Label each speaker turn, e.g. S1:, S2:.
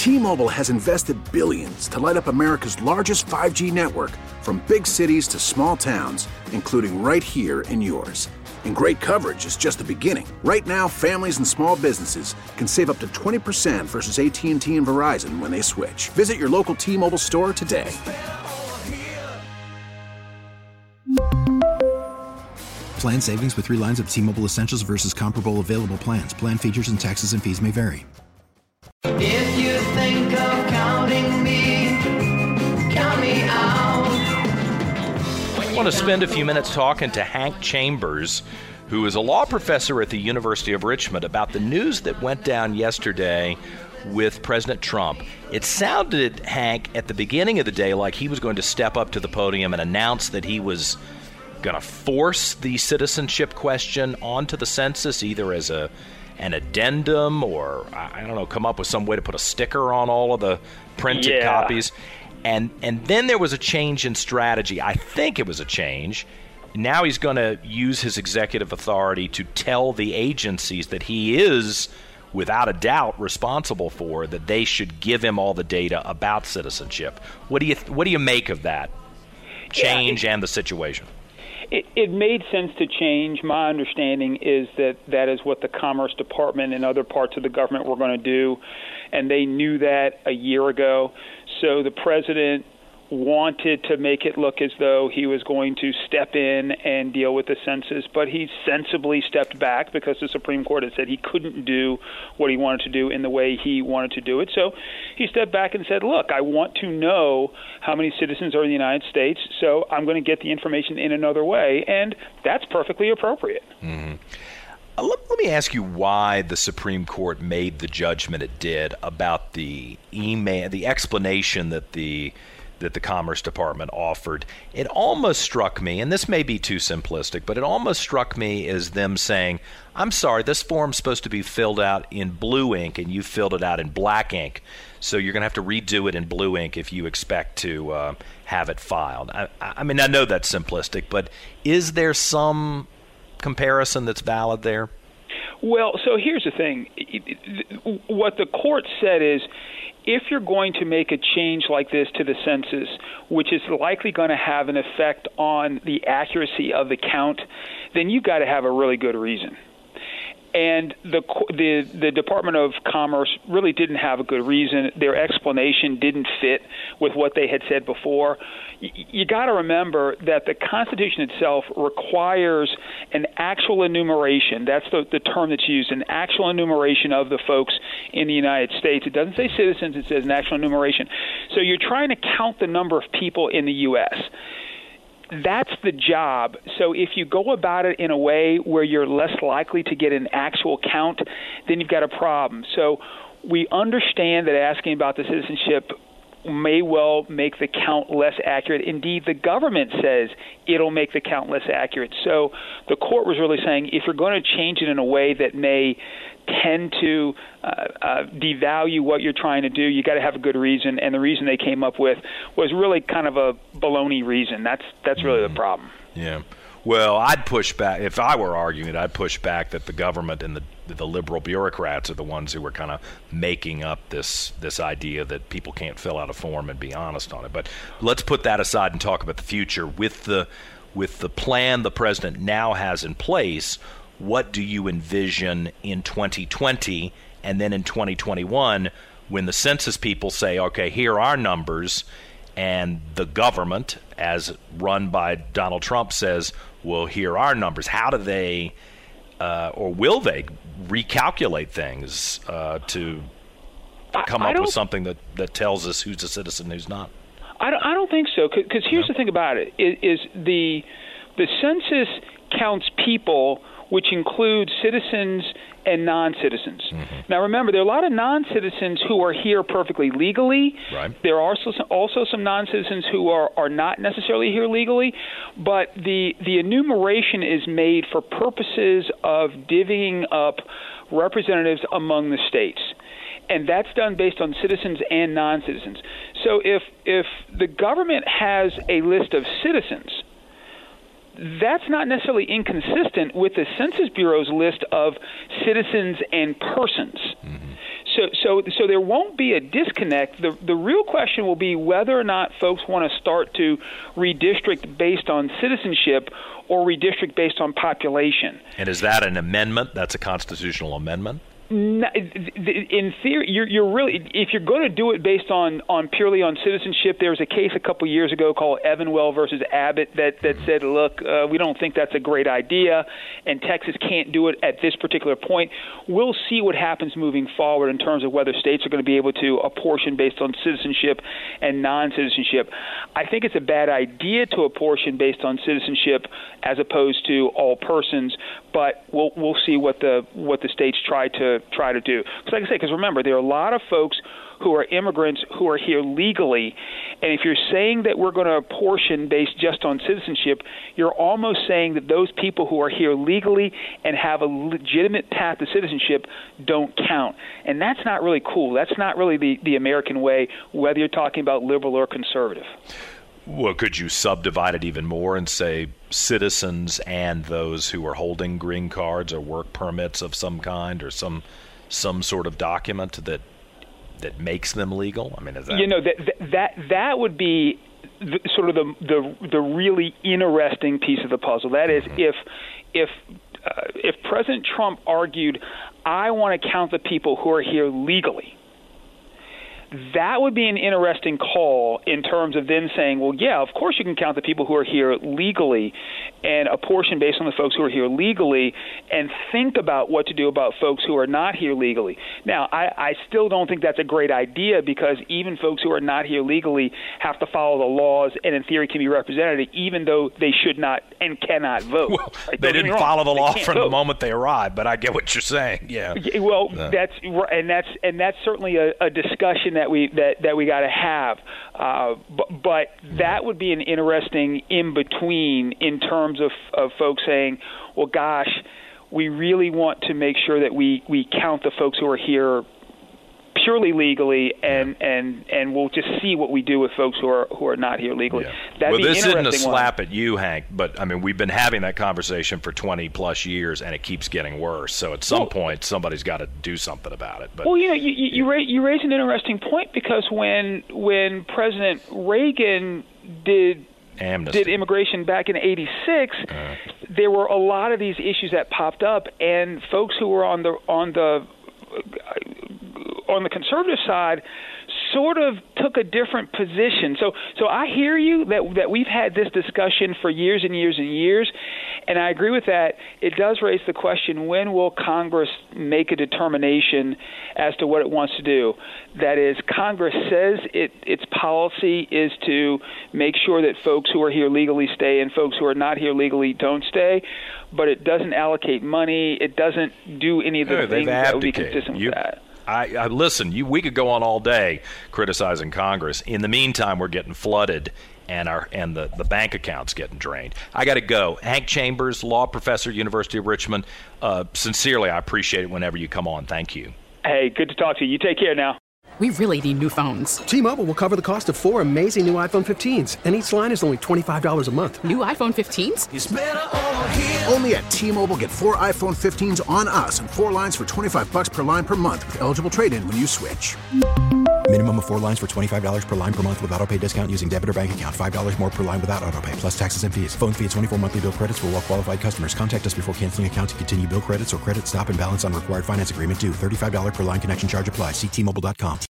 S1: T-Mobile has invested billions to light up America's largest 5G network, from big cities to small towns, including right here in yours. And great coverage is just the beginning. Right now, families and small businesses can save up to 20% versus AT&T and Verizon when they switch. Visit your local T-Mobile store today.
S2: Plan savings with 3 lines of T-Mobile Essentials versus comparable available plans. Plan features and taxes and fees may vary.
S3: If you think of counting me, count me out.
S4: I want to spend a few minutes talking to Hank Chambers, who is a law professor at the University of Richmond, about the news that went down yesterday with President Trump. It sounded, Hank, at the beginning of the day like he was going to step up to the podium and announce that he was going to force the citizenship question onto the census, either as an addendum or, I don't know, come up with some way to put a sticker on all of the printed copies. And then there was a change in strategy. I think it was a change. Now he's going to use his executive authority to tell the agencies that he is, without a doubt, responsible for, that they should give him all the data about citizenship. What do you make of that change and the situation?
S5: It made sense to change. My understanding is that is what the Commerce Department and other parts of the government were going to do, and they knew that a year ago. So the president wanted to make it look as though he was going to step in and deal with the census, but he sensibly stepped back because the Supreme Court had said he couldn't do what he wanted to do in the way he wanted to do it. So he stepped back and said, look, I want to know how many citizens are in the United States, so I'm going to get the information in another way, and that's perfectly appropriate.
S4: Mm-hmm. Let me ask you why the Supreme Court made the judgment it did about the email, the explanation that the Commerce Department offered. It almost struck me, and this may be too simplistic, but it almost struck me as them saying, I'm sorry, this form's supposed to be filled out in blue ink, and you filled it out in black ink, so you're going to have to redo it in blue ink if you expect to have it filed. I mean, I know that's simplistic, but is there some comparison that's valid there?
S5: Well, so here's the thing. What the court said is, if you're going to make a change like this to the census, which is likely going to have an effect on the accuracy of the count, then you've got to have a really good reason. And the Department of Commerce really didn't have a good reason. Their explanation didn't fit with what they had said before. You got to remember that the Constitution itself requires an actual enumeration. That's the term that's used, an actual enumeration of the folks in the United States. It doesn't say citizens, it says an actual enumeration. So you're trying to count the number of people in the U.S. That's the job. So if you go about it in a way where you're less likely to get an actual count, then you've got a problem. So we understand that asking about the citizenship may well make the count less accurate. Indeed, the government says it'll make the count less accurate. So the court was really saying, if you're going to change it in a way that may tend to devalue what you're trying to do, you got to have a good reason, and the reason they came up with was really kind of a baloney reason. That's really the problem.
S4: Yeah. Well, I'd push back. If I were arguing it, I'd push back that the government and the liberal bureaucrats are the ones who were kind of making up this idea that people can't fill out a form and be honest on it. But let's put that aside and talk about the future. With the plan the president now has in place, what do you envision in 2020 and then in 2021 when the census people say, okay, here are our numbers, and the government, as run by Donald Trump, says, well, here are our numbers? How do they or will they recalculate things to come up with something that tells us who's a citizen and who's not?
S5: I don't think so, because here's the thing about it, is the census counts people, which includes citizens and non-citizens. Mm-hmm. Now, remember, there are a lot of non-citizens who are here perfectly legally.
S4: Right.
S5: There are also some non-citizens who are not necessarily here legally, but the enumeration is made for purposes of divvying up representatives among the states. And that's done based on citizens and non-citizens. So if the government has a list of citizens, that's not necessarily inconsistent with the Census Bureau's list of citizens and persons. Mm-hmm. So there won't be a disconnect. The real question will be whether or not folks want to start to redistrict based on citizenship or redistrict based on population.
S4: And is that an amendment? That's a constitutional amendment?
S5: In theory, you're really, if you're going to do it based on purely on citizenship, there was a case a couple years ago called Evanwell versus Abbott that said, look, we don't think that's a great idea, and Texas can't do it at this particular point. We'll see what happens moving forward in terms of whether states are going to be able to apportion based on citizenship and non-citizenship. I think it's a bad idea to apportion based on citizenship as opposed to all persons, but we'll see what the states try to do. Because like I say, because remember, there are a lot of folks who are immigrants who are here legally, and if you're saying that we're going to apportion based just on citizenship, you're almost saying that those people who are here legally and have a legitimate path to citizenship don't count. And that's not really cool. That's not really the American way, whether you're talking about liberal or conservative.
S4: Well, could you subdivide it even more and say citizens and those who are holding green cards or work permits of some kind or some sort of document that makes them legal? I mean, is that
S5: that would be sort of the really interesting piece of the puzzle. That is, if President Trump argued, I want to count the people who are here legally, that would be an interesting call in terms of then saying, well, yeah, of course you can count the people who are here legally and apportion based on the folks who are here legally and think about what to do about folks who are not here legally. Now, I still don't think that's a great idea because even folks who are not here legally have to follow the laws and in theory can be represented even though they should not and cannot vote.
S4: Well, right? They didn't follow the law from the moment they arrived, but I get what you're saying. Yeah.
S5: Well, that's certainly a discussion that we got to have, but that would be an interesting in between in terms of folks saying, well, gosh, we really want to make sure that we count the folks who are here purely legally, and we'll just see what we do with folks who are not here legally.
S4: Yeah. Well, this isn't a slap at you, Hank, but I mean we've been having that conversation for 20 plus years, and it keeps getting worse. So at some point, somebody's got to do something about it. But,
S5: well, you raise an interesting point because when President Reagan did immigration back in '86, there were a lot of these issues that popped up, and folks who were on the conservative side sort of took a different position. So I hear you that we've had this discussion for years and years and years, and I agree with that. It does raise the question, when will Congress make a determination as to what it wants to do? That is, Congress says its policy is to make sure that folks who are here legally stay and folks who are not here legally don't stay, but it doesn't allocate money. It doesn't do any of the things that would be consistent with that.
S4: I listen, we could go on all day criticizing Congress. In the meantime, we're getting flooded and the bank account's getting drained. I got to go. Hank Chambers, law professor, University of Richmond. Sincerely, I appreciate it whenever you come on. Thank you.
S5: Hey, good to talk to you. You take care now.
S6: We really need new phones.
S7: T-Mobile will cover the cost of 4 amazing new iPhone 15s, and each line is only $25 a month.
S6: New iPhone 15s?
S1: It's better over here. Only at T-Mobile, get 4 iPhone 15s on us and 4 lines for $25 per line per month with eligible trade-in when you switch.
S2: Minimum of 4 lines for $25 per line per month with autopay discount using debit or bank account. $5 more per line without autopay, plus taxes and fees. Phone fee at 24 monthly bill credits for well-qualified customers. Contact us before canceling account to continue bill credits or credit stop and balance on required finance agreement due. $35 per line connection charge applies. See T-Mobile.com.